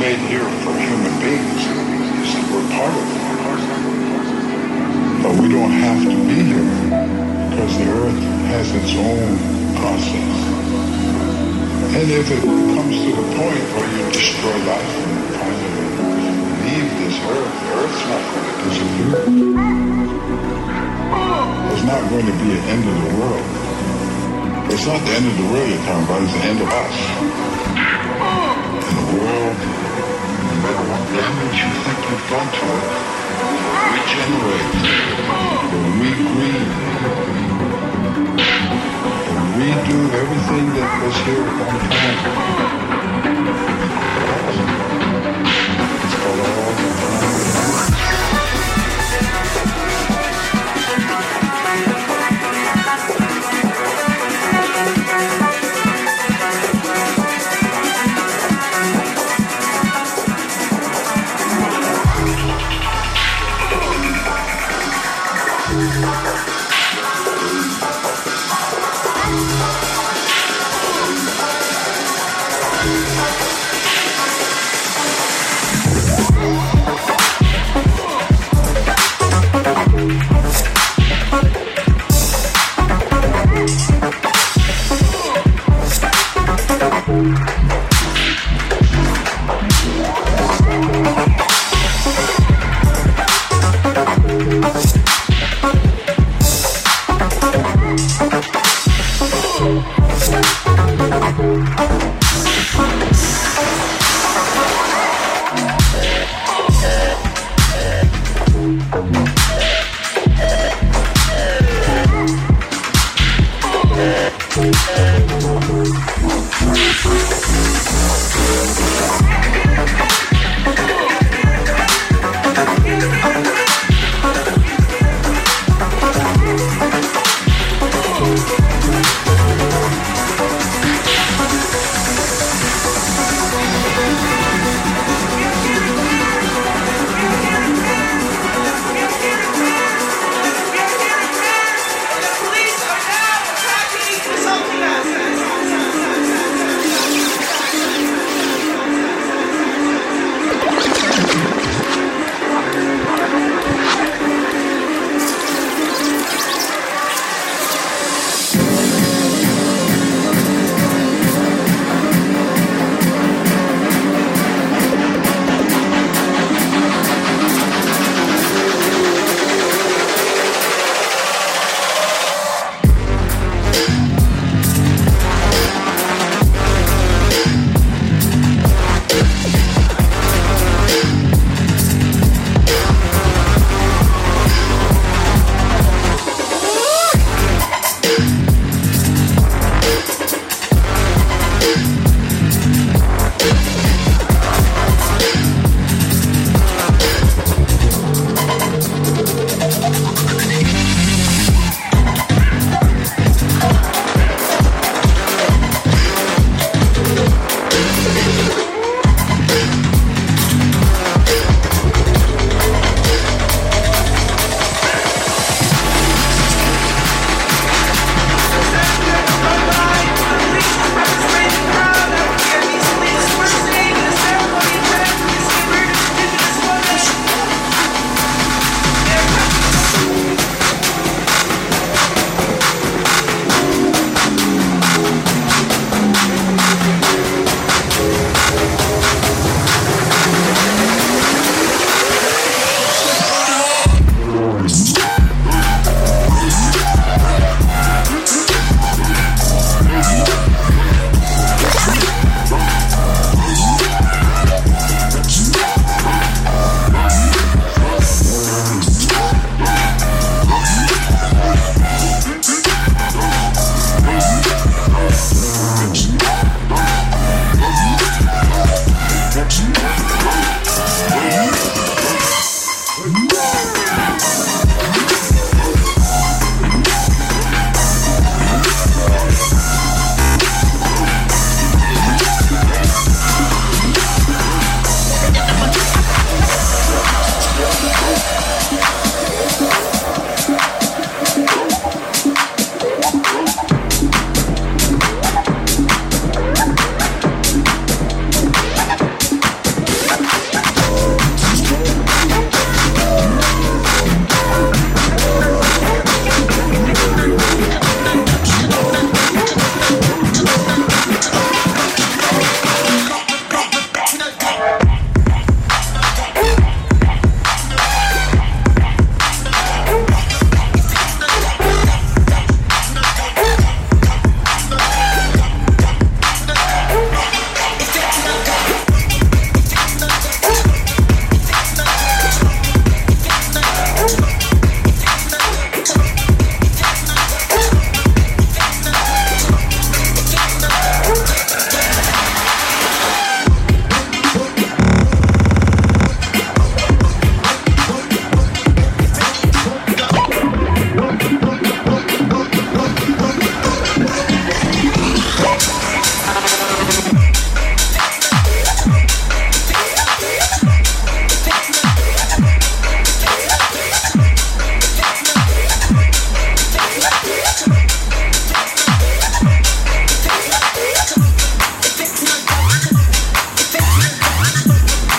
made here for human beings. We're part of it. But we don't have to be here because the earth has its own process. And if it comes to the point where you destroy life and kind of leave this earth, the earth's not going to disappear. There's not going to be an end of the world. It's not the end of the world you're talking about, it's the end of us. And the world, no matter what damage you think you've done to it, regenerate, re-green, and redo everything that was here at one time. It's called all the time.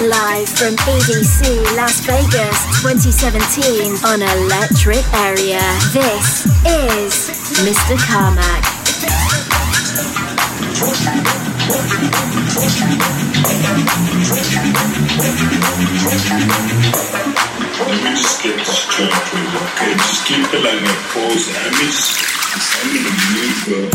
Live from EDC Las Vegas 2017 on Electric Area. This is Mr. Carmack. Let me just get this track for you, okay? Just keep it like that pose. I'm in the mood, bro.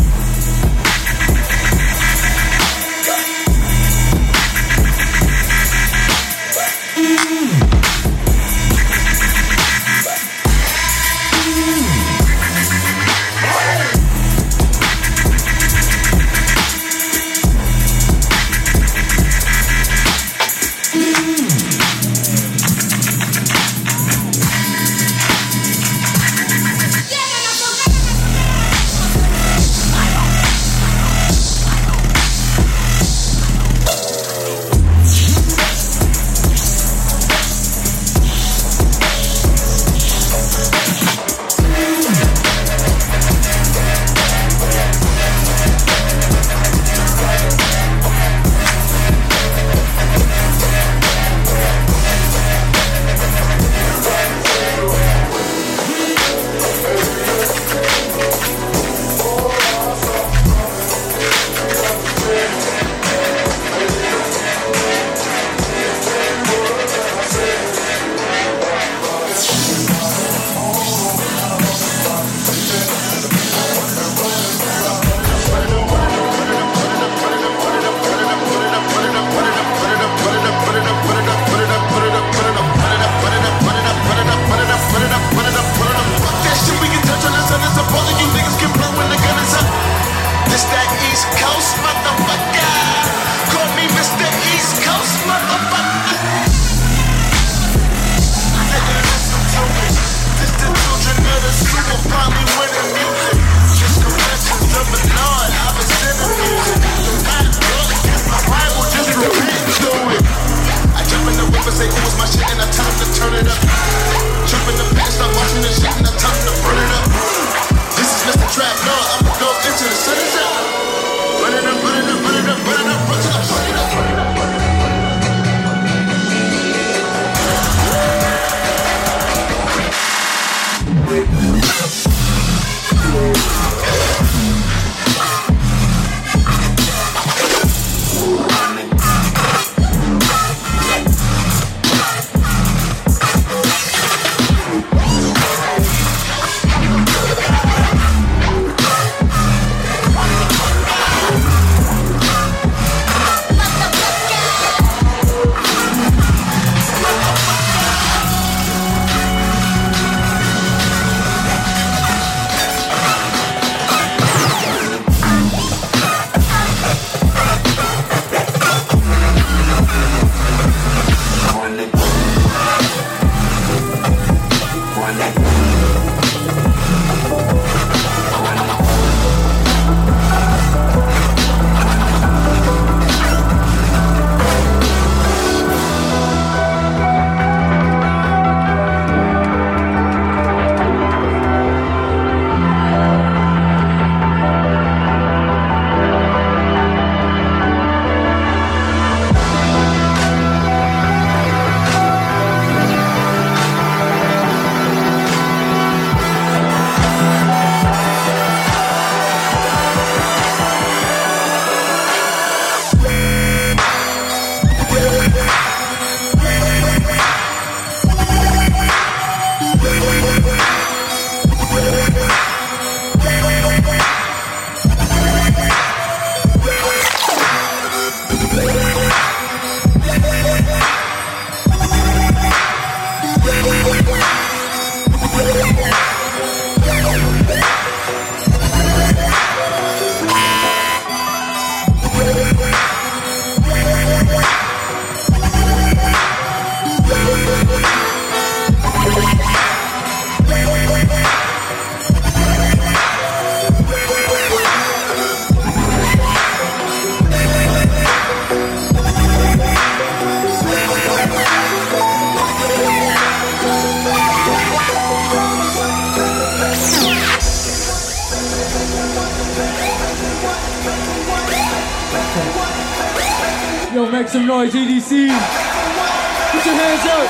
Yo, make some noise, EDC. Put your hands up.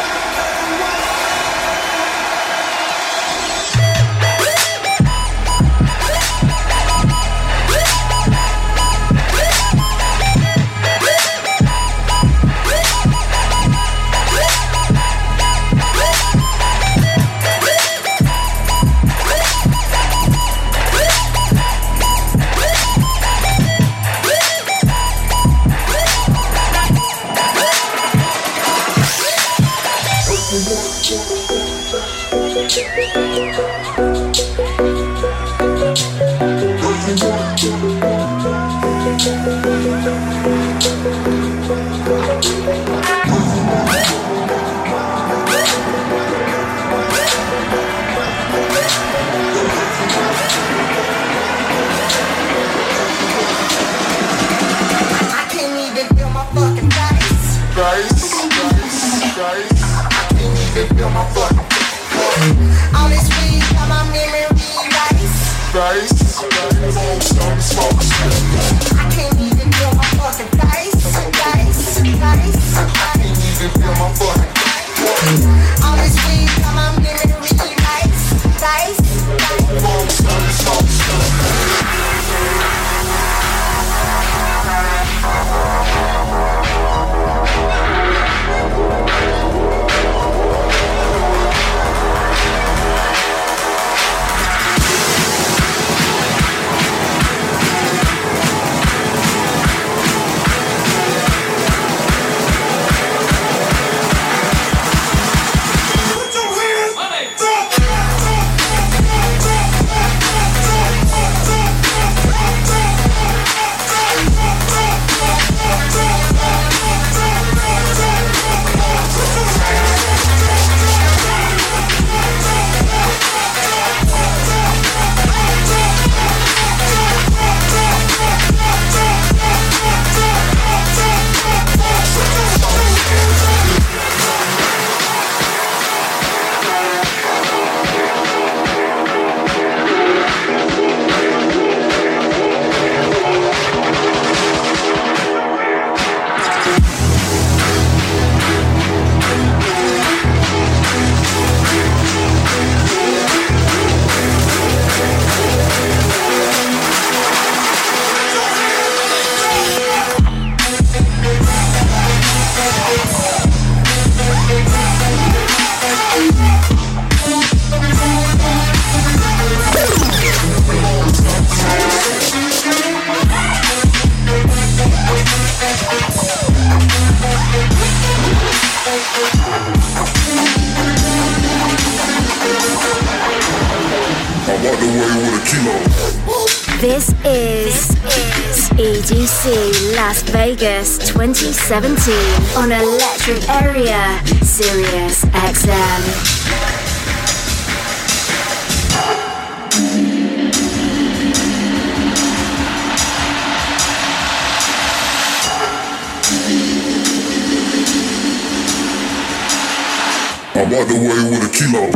This is EDC Las Vegas 2017 on Electric Area, Sirius XM. I'm on the way with a kilo.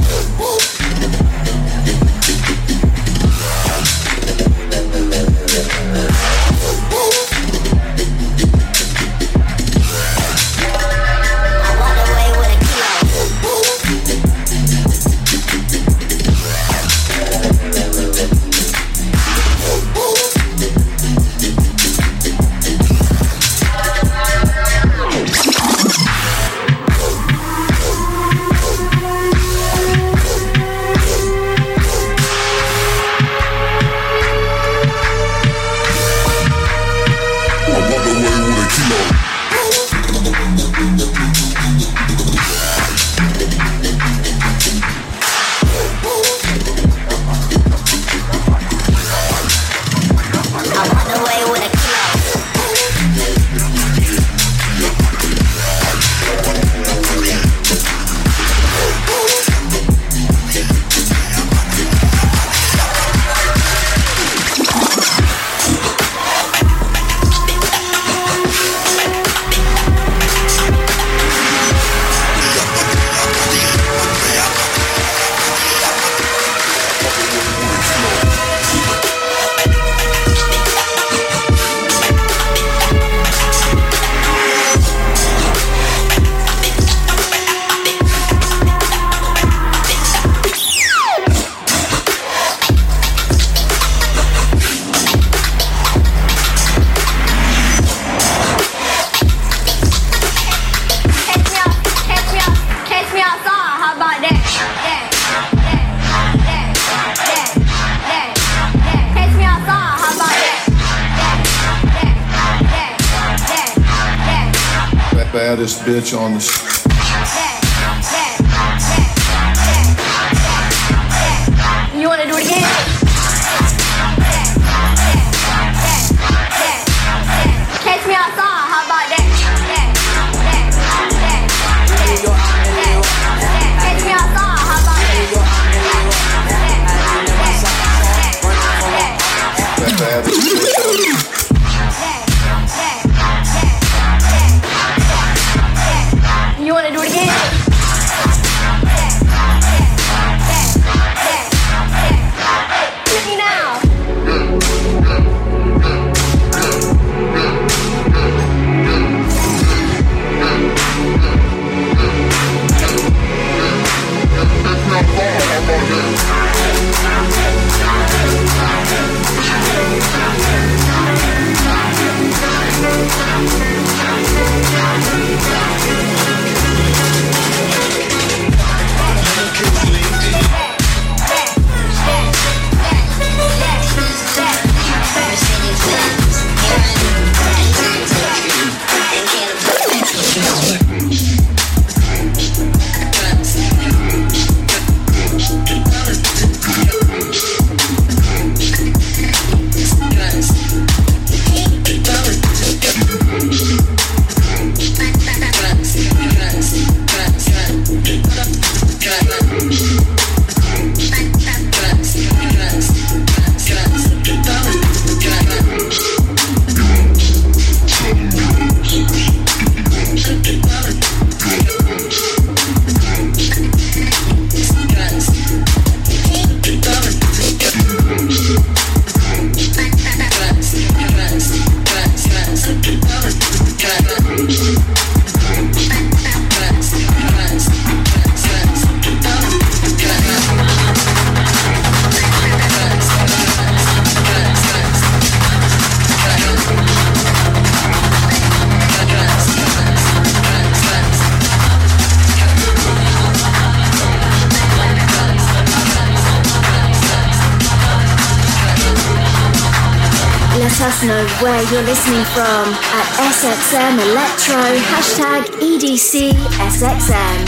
Baddest bitch on the You wanna do it again? Catch me outside, how about that? Catch me outside, how about that baddest bitch on the You wanna do it again? Hit me now. Let us know where you're listening from at SXM Electro, #EDCSXM.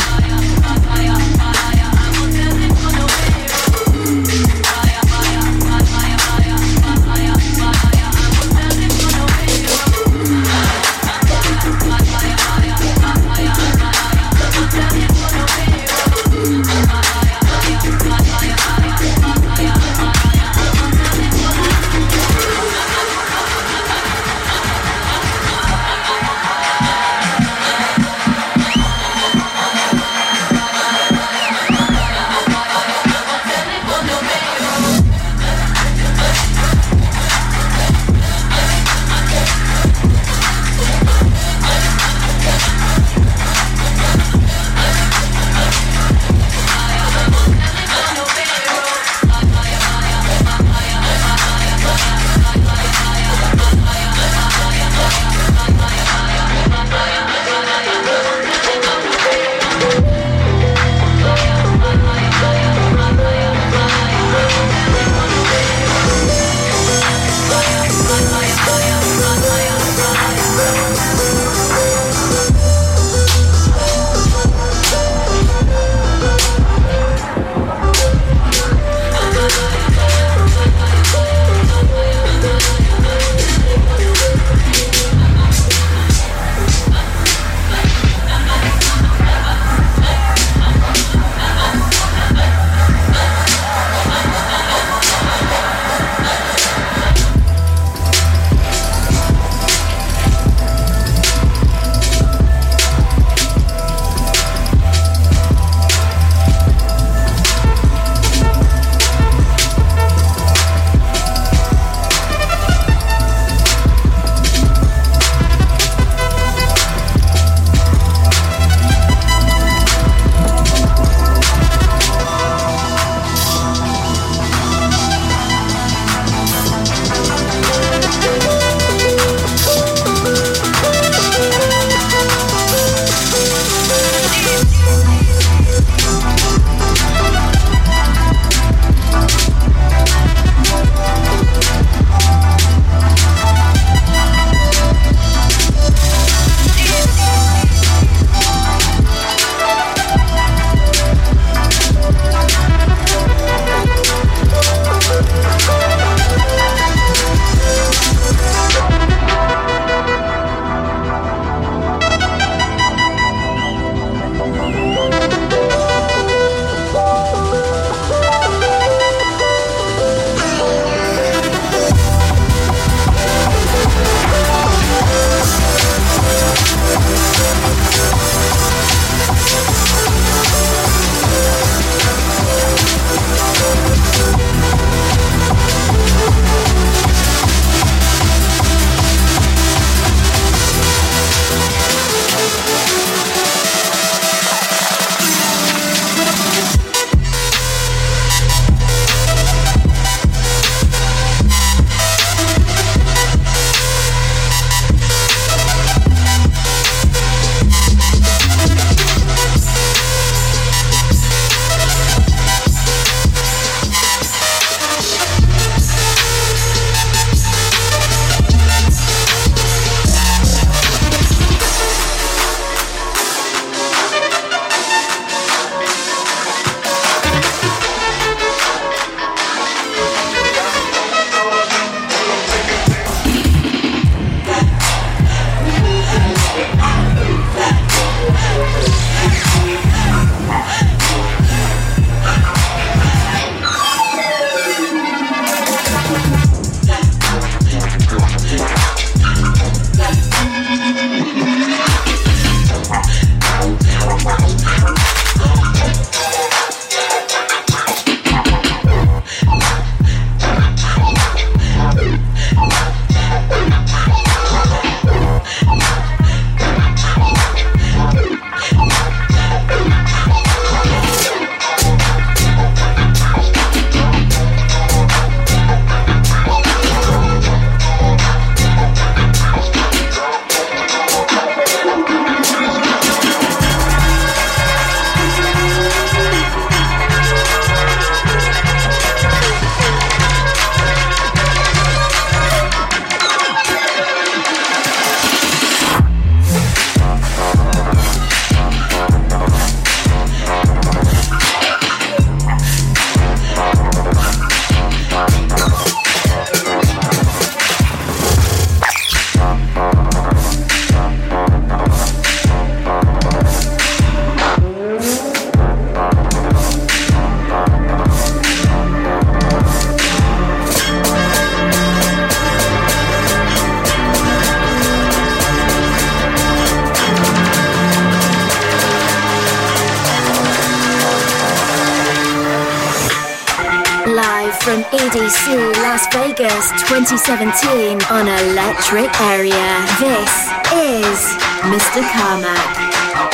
from EDC Las Vegas 2017 on Electric Area. This is Mr. Carmack.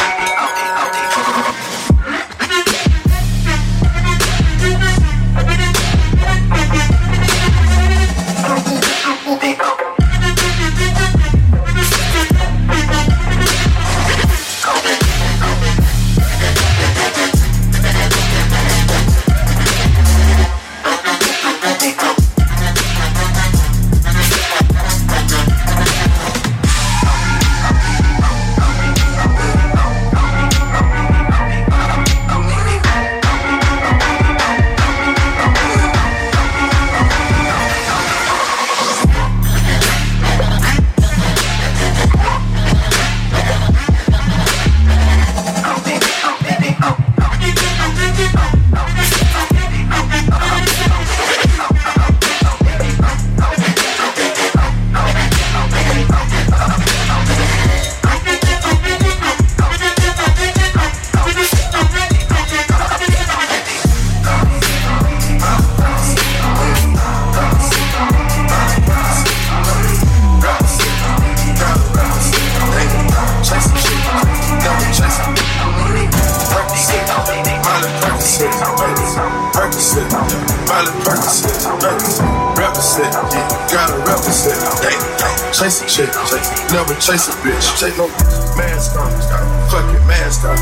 Chase a chick, never chase a bitch. Chase no mask on, fucking mask on,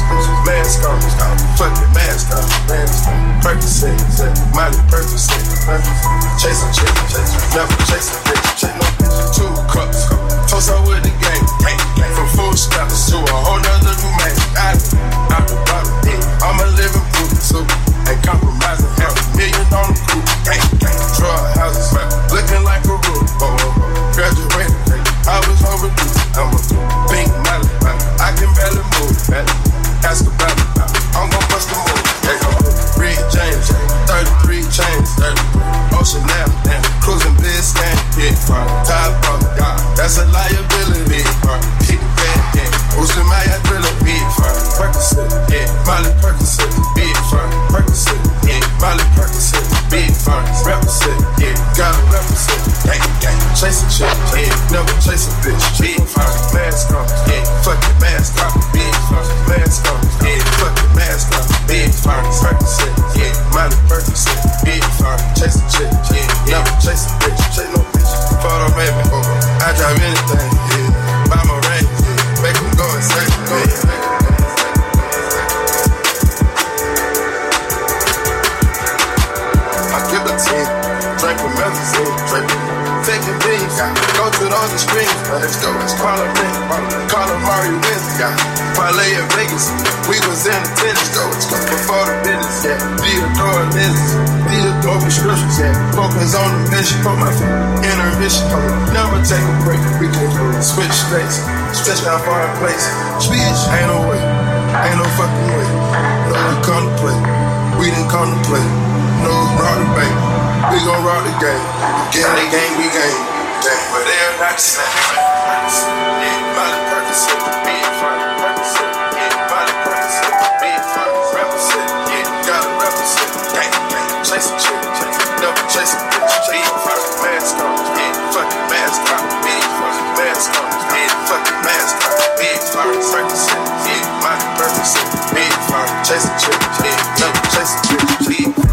mask on, fucking mask on, Percocet, Miley Percocet. Chase a chick, never chase a bitch. Chase no bitch. 2 cups, toast up with the gang. From food stamps to a whole nother new man. Out the bottom, I'm a living proof, so ain't compromising. $500,000 on the coupe, drug houses, looking like a roof. Graduated, I was overdue. I'm a pink Miley, I can barely move. Ask about it, I'm gon' bust the move. Reed James, 33 chains, Ocean Ave, cruising Biscayne, top off, that's a liability. Hit the bad, boosting my ability. Percocet, Miley Percocet, big fun. Percocet, Miley Percocet, big fun. Represent, gotta represent. Chase a chick, never chase a bitch. Big fun, mask on, fucking mask on. Big fun, mask on, fucking mask on. Big fun, Percocet, Miley Percocet, big fun. Chase a chick, never chase a bitch. Chase no bitch. Photo baby, I drive anything, buy my ring, make them go insane. I give a 10, drink a medicine, taking beans, go to all the streams. Let's go, it's Parliament, call him Mario Wednesday. Parlay in Vegas, we was in attendance. Go, it's go before the business, be the door of business, be the door prescriptions, focus on the mission, put my intermission, never take a break. We can switch states, stretch out far in place. Speech, ain't no way, ain't no fucking way. No, we contemplate, we didn't contemplate. No, rock the bank, we gon' rock the game. Get the game, we game. But they're not the same. Miley Percocet, big fun. Percocet, Miley Percocet, big fun. Represent, gotta represent. Chase a chick, never chase a bitch. Big fun, mask on, fucking mask on. Big fun, mask on, fucking mask on. Big fun, Percocet, Miley Percocet, big fun. Chase a chick, never chase a bitch. Big fun.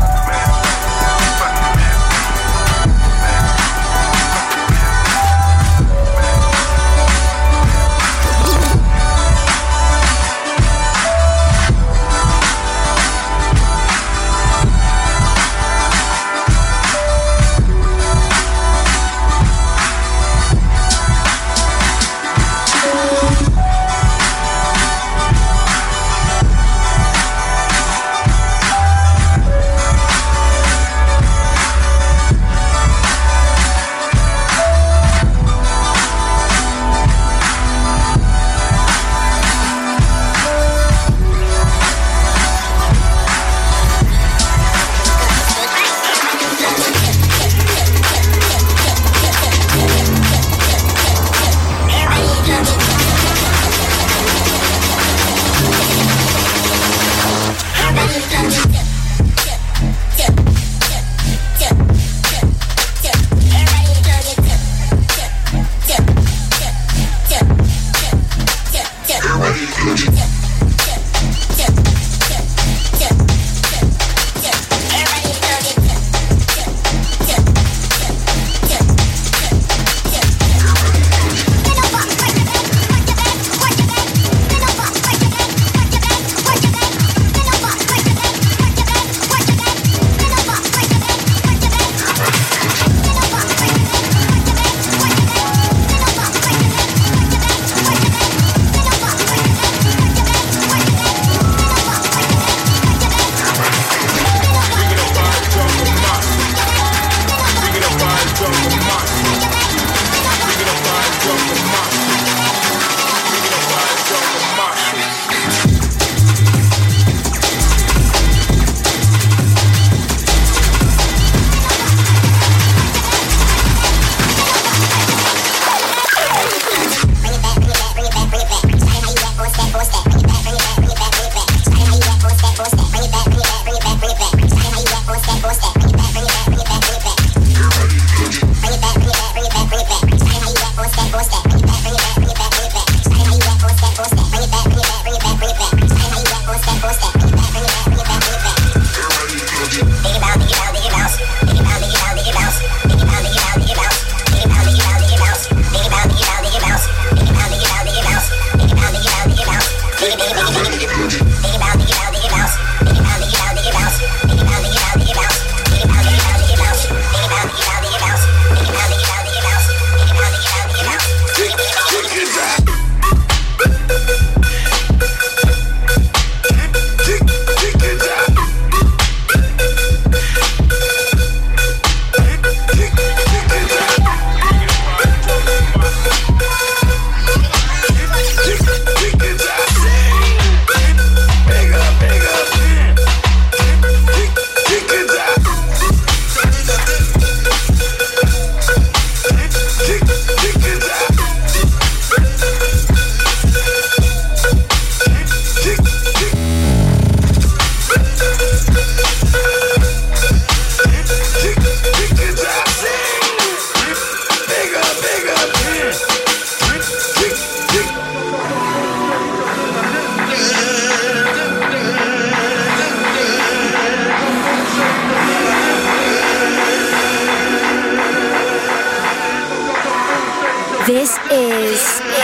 This is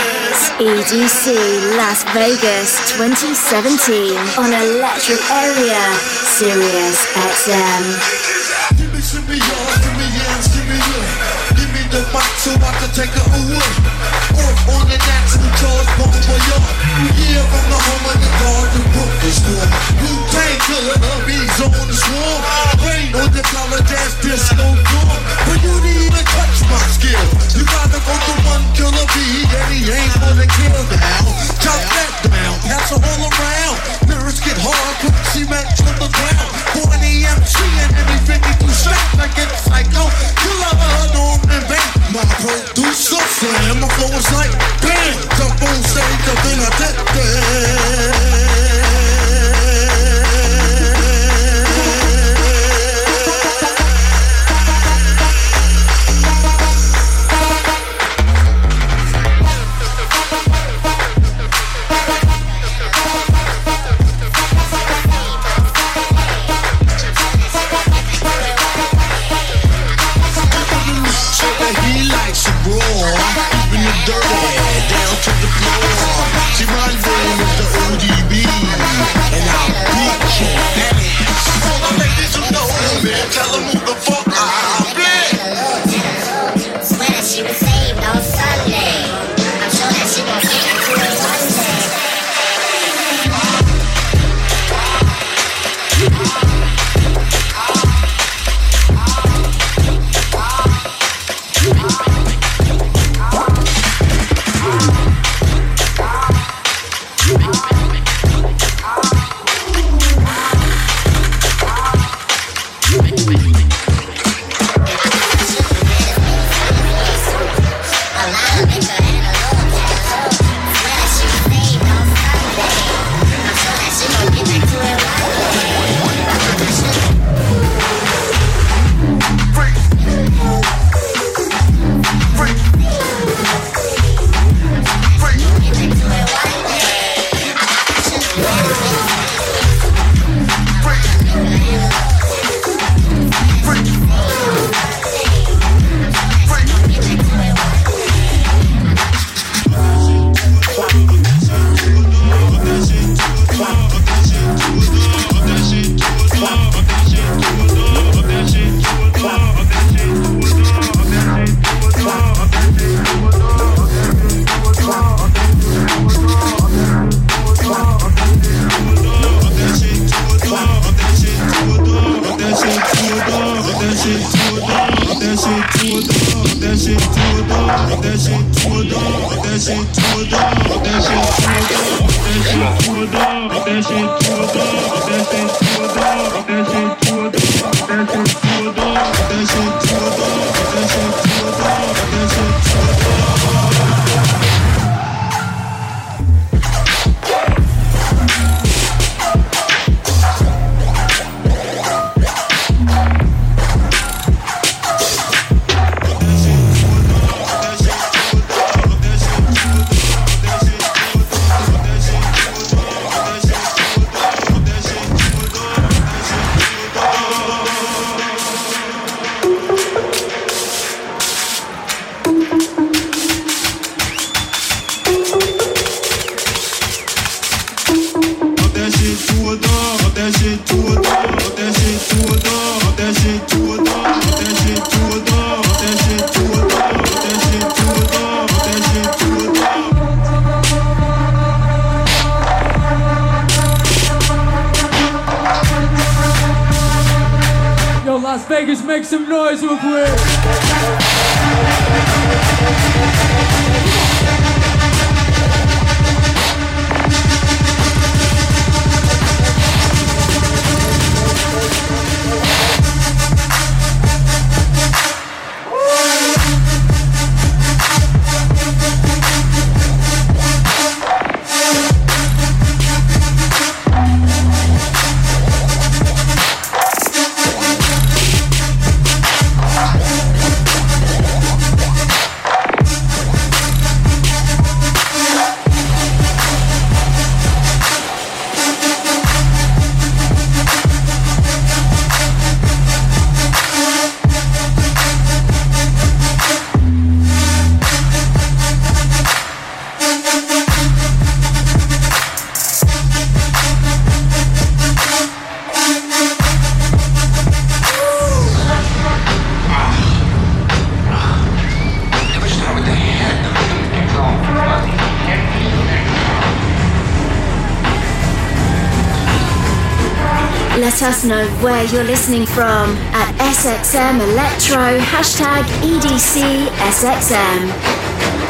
EDC Las Vegas 2017 on Electric Area, Sirius XM. Give me some yards, give me yams, give me wood. Give me the mic so I can take it away. Off on the natural charge, bon voyage. Yeah, from the home of the garden, Brooklyn school. Wu-Tang Killer, bees on the swarm. Rain on the collar dance, disco door. For you to even touch my skill, you gotta go to one killer bee, and he ain't gonna kill now. Chop that down, pass it all around. Lyrics get hard, put cement to the ground. For an EMC and any 52 shots, I get psycho. Killer, norm and bang. My producer slam, my flow is like bam. Jump on stage, up in a dead. that shit to a dog, put that shit to a dog, put that shit to a dog, put that shit to a dog, put that shit to a dog, put that shit to a dog, put that shit to a dog. Yo, Las Vegas, make some noise real quick. Let us know where you're listening from at SXM Electro, hashtag EDC SXM.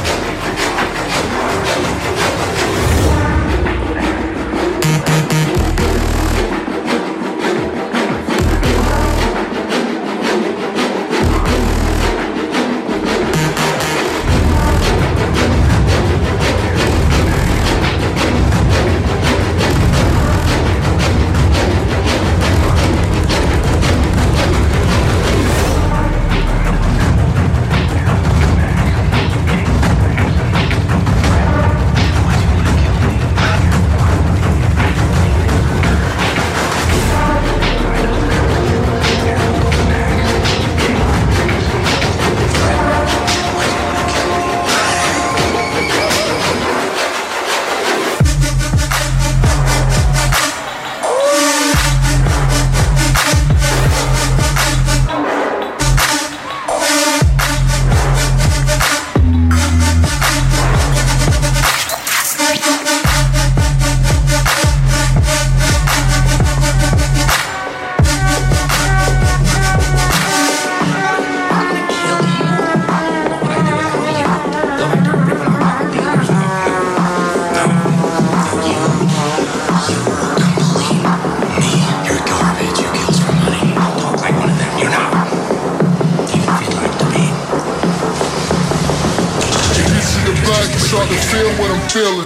Start to feel what I'm feeling.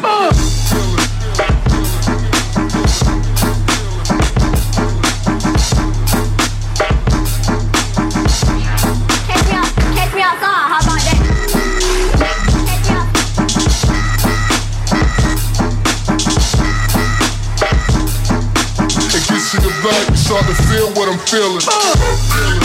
Catch me outside, how about that? Catch me up. It gets in your back, you start to feel what I'm feeling.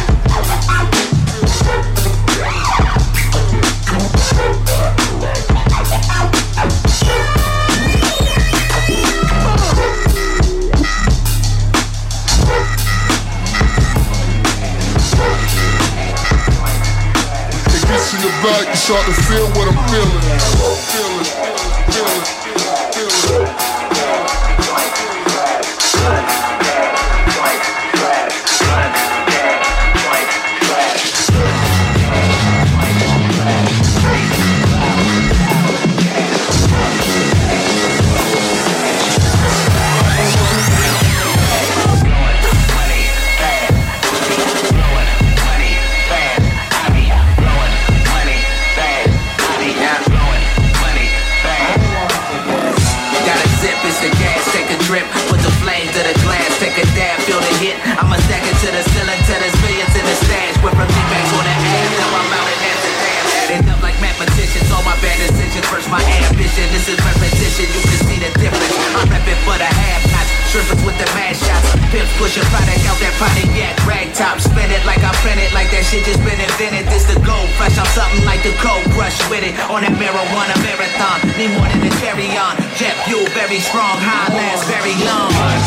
Back, you start to feel what I'm feeling. This is repetition, you can see the difference. I'm reppin' for the half-nots, strippers with the mad shots. Pimps push a product out that Pontiac rag top. Spin it like I print it, like that shit just been invented. This the gold fresh, I'm something like the cold crush with it. On that marijuana marathon, need more than a cherry on. Jet fuel, very strong, high lasts very long.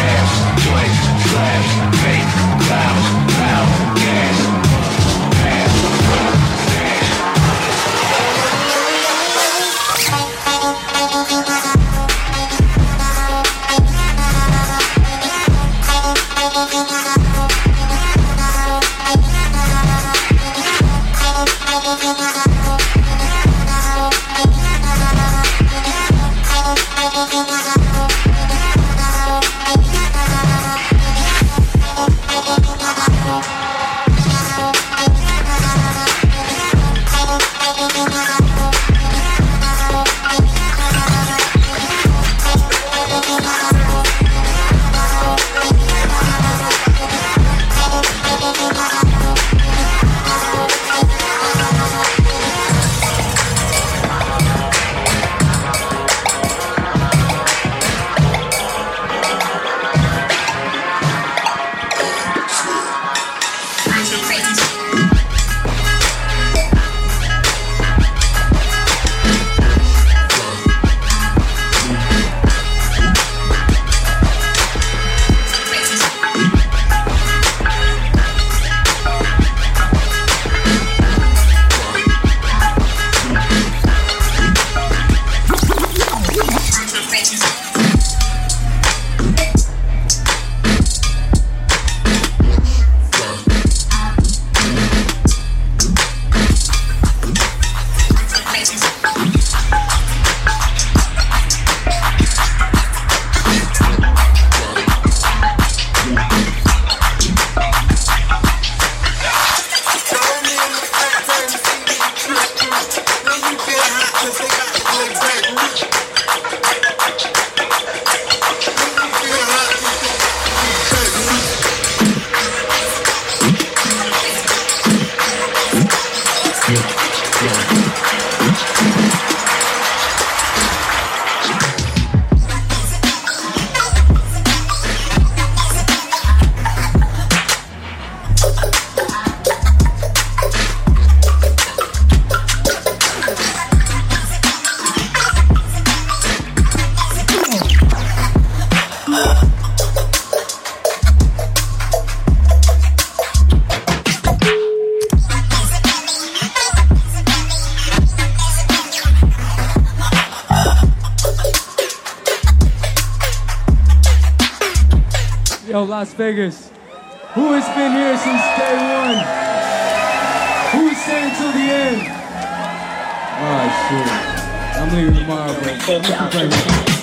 Yo, Las Vegas, who has been here since day one? Who's staying till the end? Oh, shit. I'm leaving tomorrow, bro.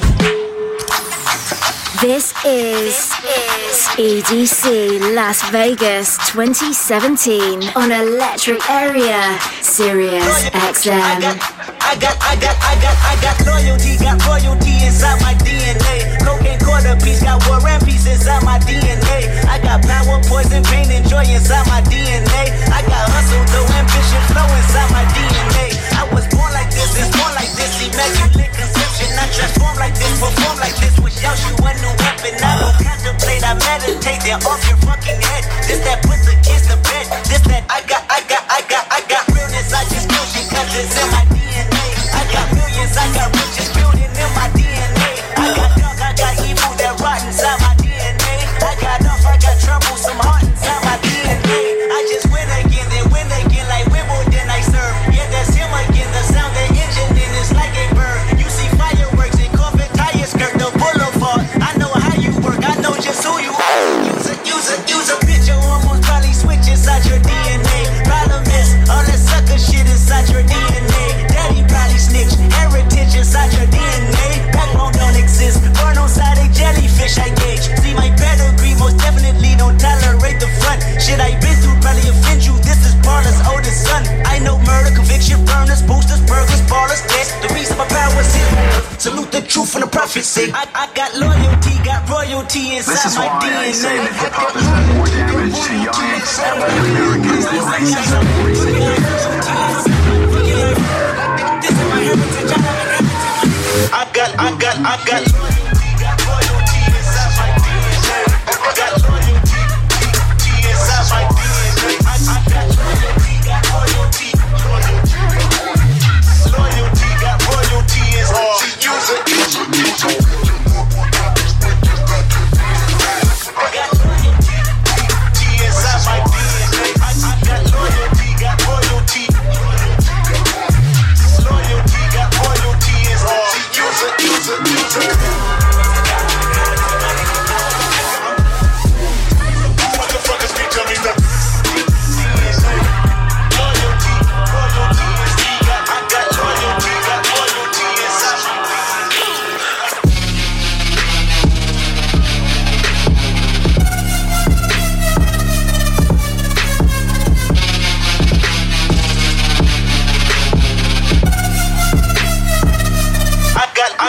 This is EDC Las Vegas 2017 on Electric Area, Sirius XM. I got loyalty, got royalty inside my DNA. Cocaine quarter piece, got war and peace inside my DNA. I got power, poison, pain, and joy inside my DNA. I got hustle, though, ambition, flow inside my DNA. I was born like this, it's born like this, immaculate conception. I transform like this, perform like this, wish out you a new weapon. I don't contemplate, I meditate, they're off your fucking head. This that puts the kids to bed. This that I got realness, I just know she cause it's in my DNA. I got millions, I got riches building in my DNA. I got dark, I got evil that rot inside my DNA. I got off, I got trouble, some heart inside my DNA. I just win again, then win again like Wimbledon I serve. Yeah, that's him again, the sound the engine in is like a bird. You see fireworks and Corvette tires skirt the boulevard. I know how you work, I know just who you are. Use a picture, almost probably switch inside your DNA. Problem is, all that sucker shit inside your DNA. Daddy probably snitch, heritage inside your DNA. Backbone don't exist, burn on side a jellyfish I gauge. See my pedigree, most definitely don't tolerate the front. Shit I been through probably offend you, this is Parler's oldest son. I know murder, conviction, burners, boosters, burglars, ballers, deaths. The reason my power is here. Salute the truth and the prophecy. I got loyalty, got royalty inside my DNA. This is why I say that hip-hop has done more damage to young African Americans than racism. I got loyalty, got royalty inside my DNA. I got loyalty inside my DNA. I got loyalty, got royalty. Loyalty, got royalty inside my DNA.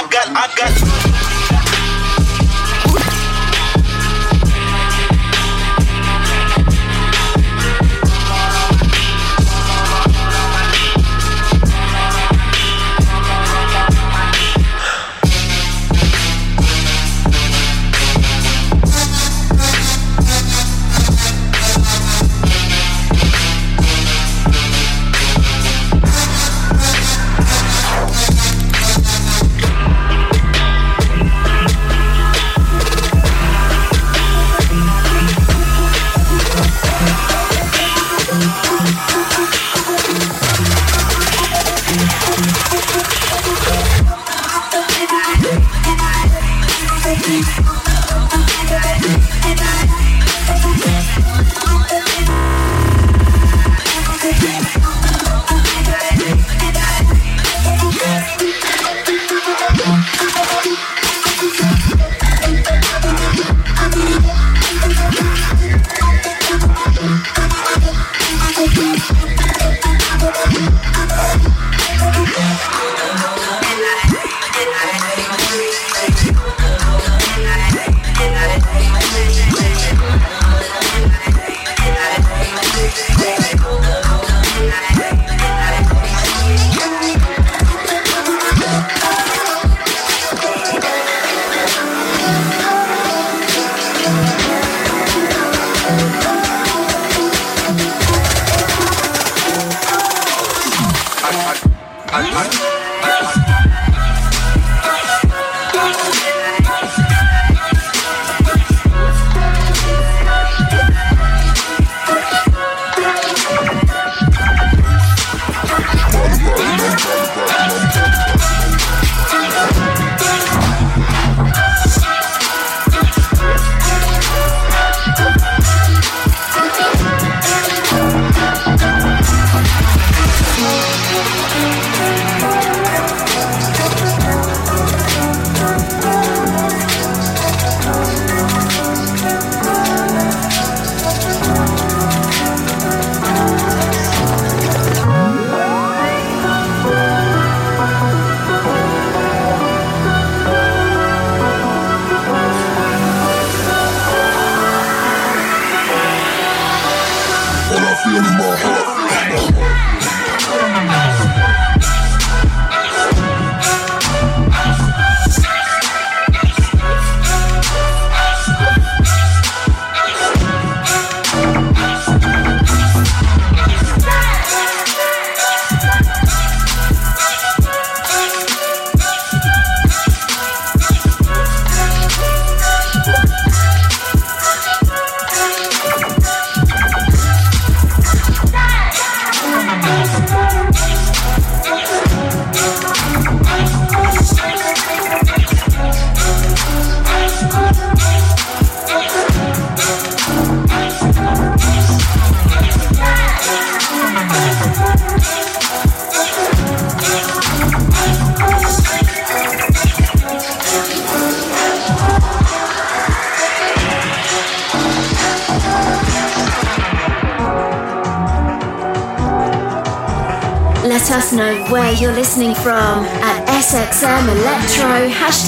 Let us know where you're listening from at SXM Electro,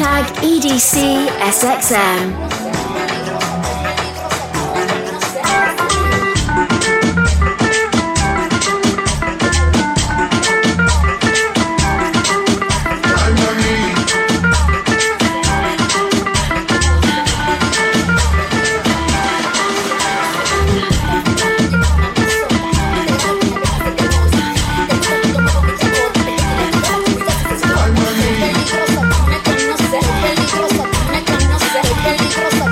#EDC SXM. Peligrosa,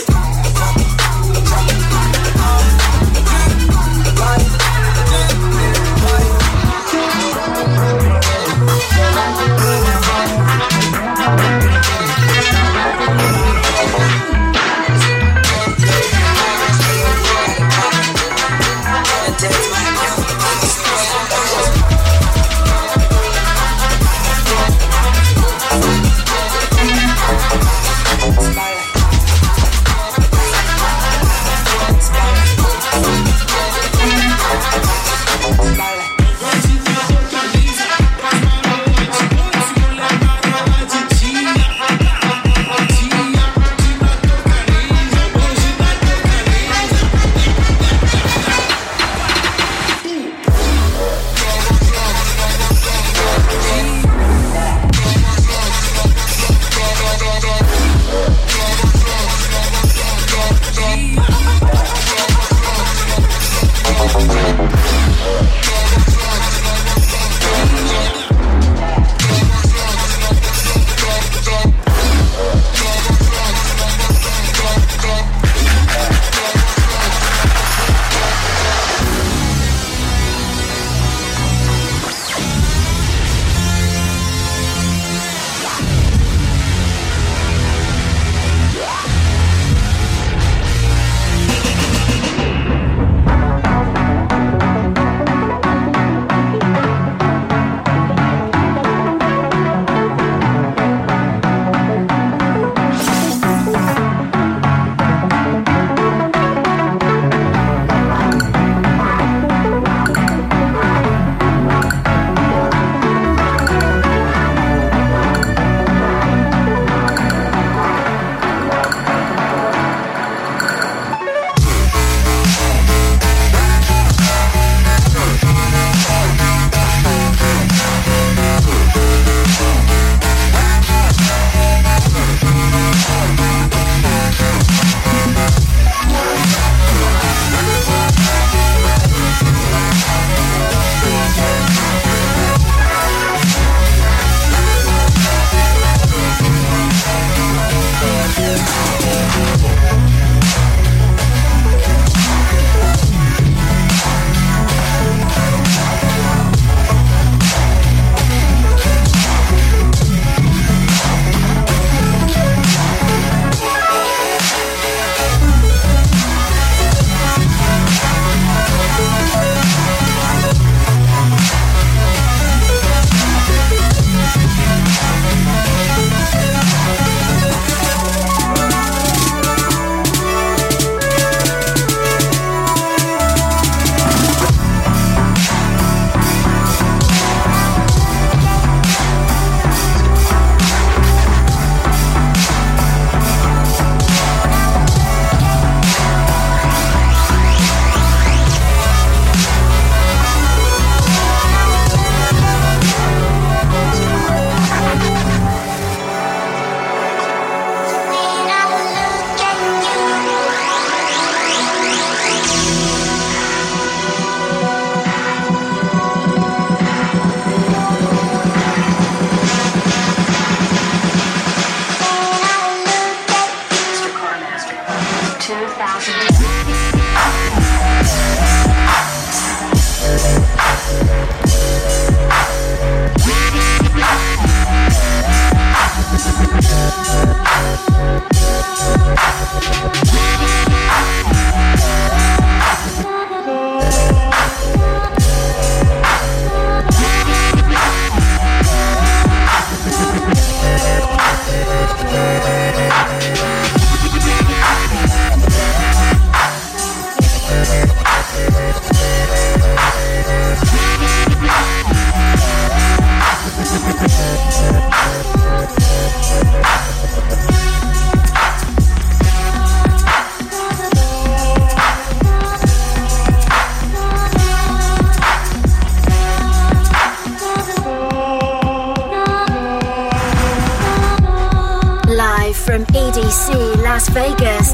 from EDC Las Vegas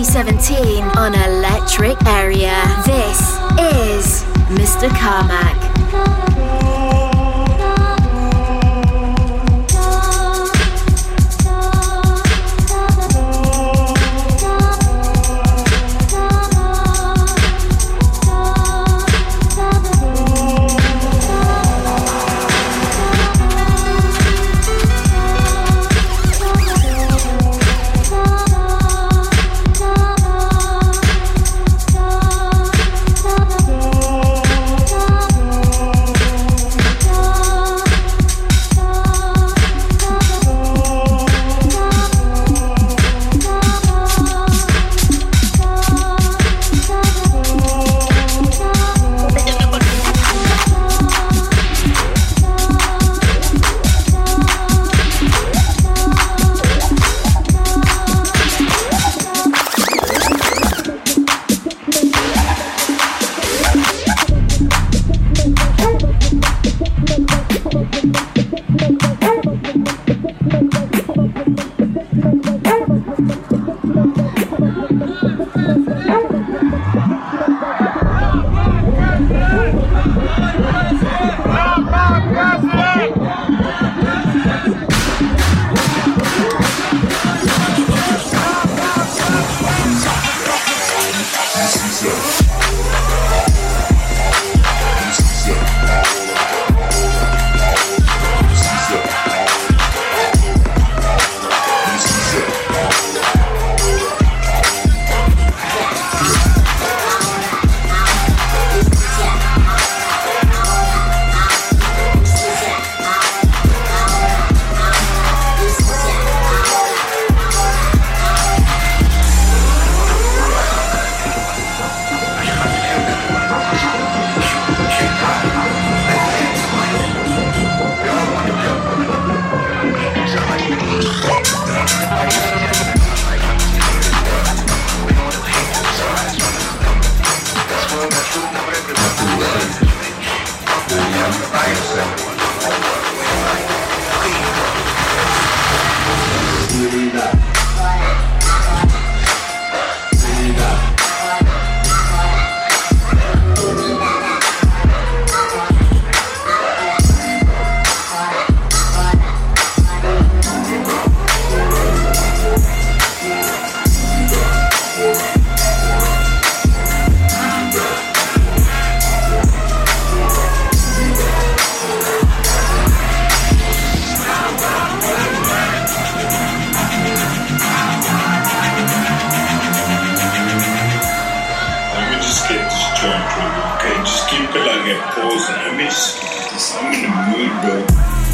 2017 on Electric Area. This is Mr. Carmack. that pause image. I'm in the mood, bro.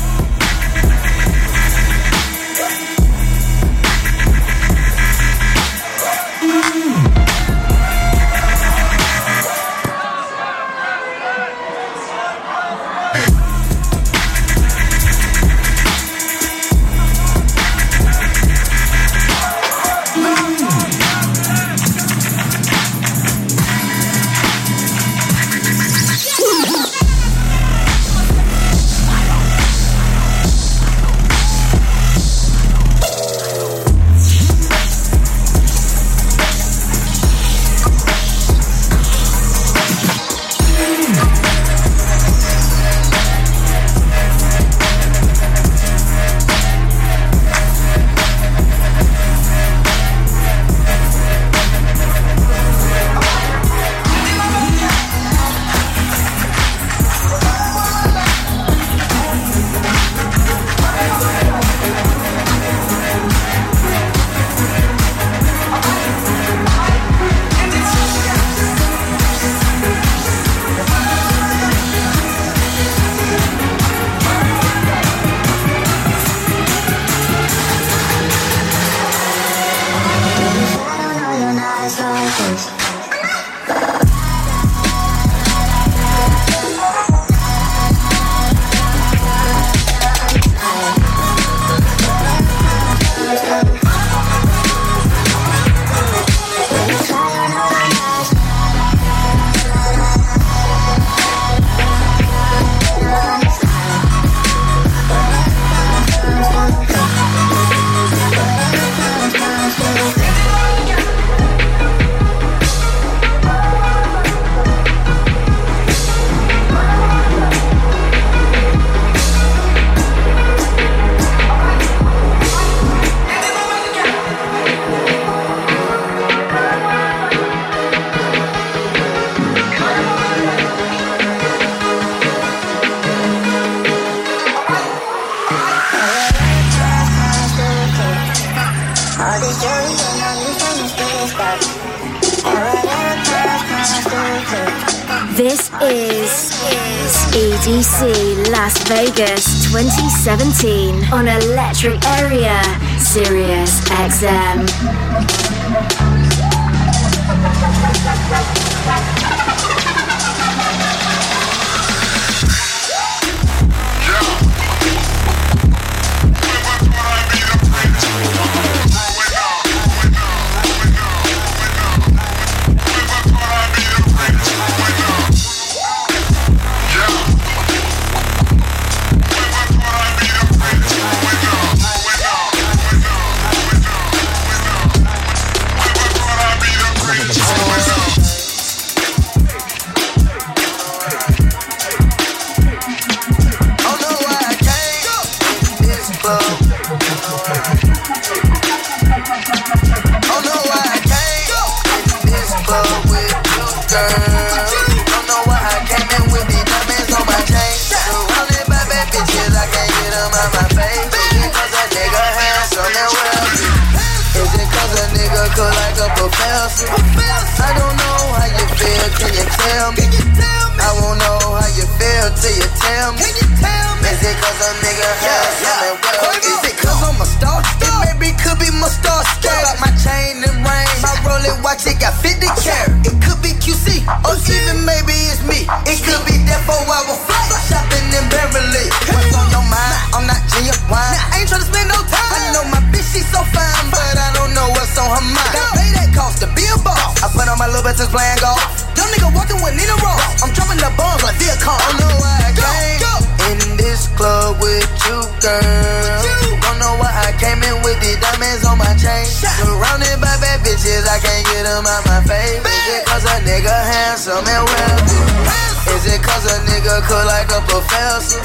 This is EDC Las Vegas 2017 on Electric Area, Sirius XM. I don't know how you feel, can you tell me? I won't know how you feel till you tell me. Is it cause a nigga has something well? Is it cause I'm a star? It maybe could be my star scale. Like my chain and ring, my Rolex watch, it got 50 carat. It could be QC, or even maybe it's me. It could be that 4-hour flight, shopping in Beverly. What's on your mind? I'm not genuine. I ain't tryna spend no time. I know my bitch, she's so fine, but I don't know what's on her mind. That pay that cost to be a boss. I put on my little bitches playing golf. Young nigga walking with Nina Ross. I'm dropping the bombs like Viacom. I know why I came in this club with you, girl. Don't know why I came in with the diamonds on my chain. Surrounded by bad bitches, I can't get them out my face. Is it cause a nigga handsome and wealthy? Is it cause a nigga cook like a professor?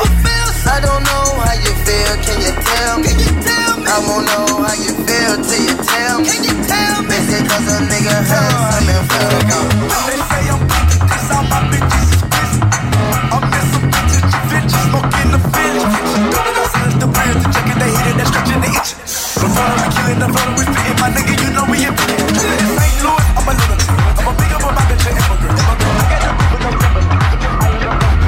I don't know how you feel, can you tell me? I won't know how you feel till you tell me. Is it cause a nigga handsome and wealthy? They say I'm bitches, this all my bitches is busy. I'm missing bitches, you bitches, smoking the village. Don't know since the brands, the chicken, they hit it, they're stretching the itch. Before we killing the photo, we spitting my nigga, you know we in it. St. Louis, I'm a lunatic. I'm a big up on my bitch, an immigrant. I got the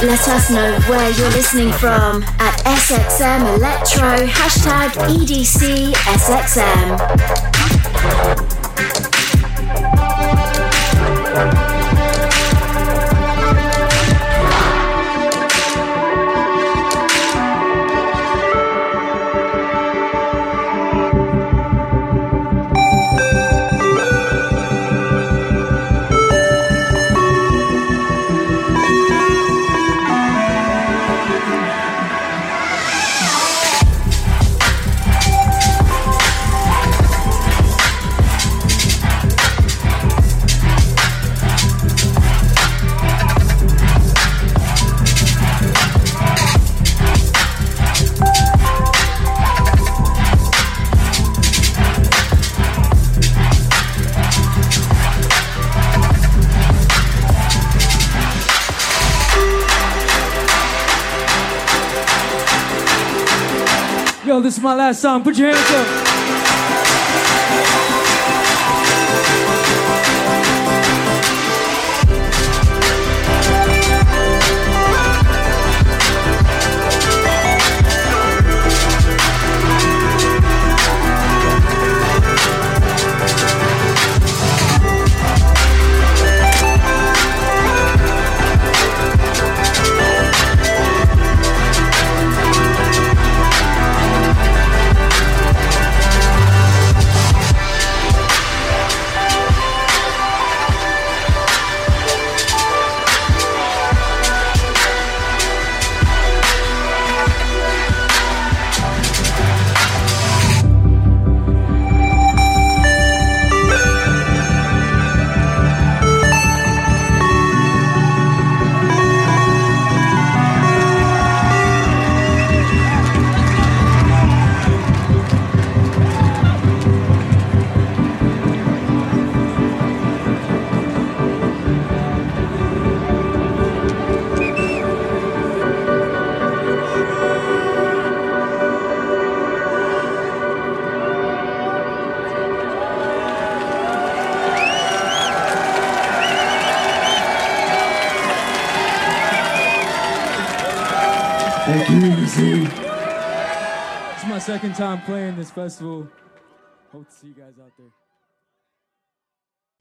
Let us know where you're listening from at SXM Electro, hashtag EDC SXM. Yo, this is my last song. Put your hands up. Thank you, EDC. It's my second time playing this festival. Hope to see you guys out there.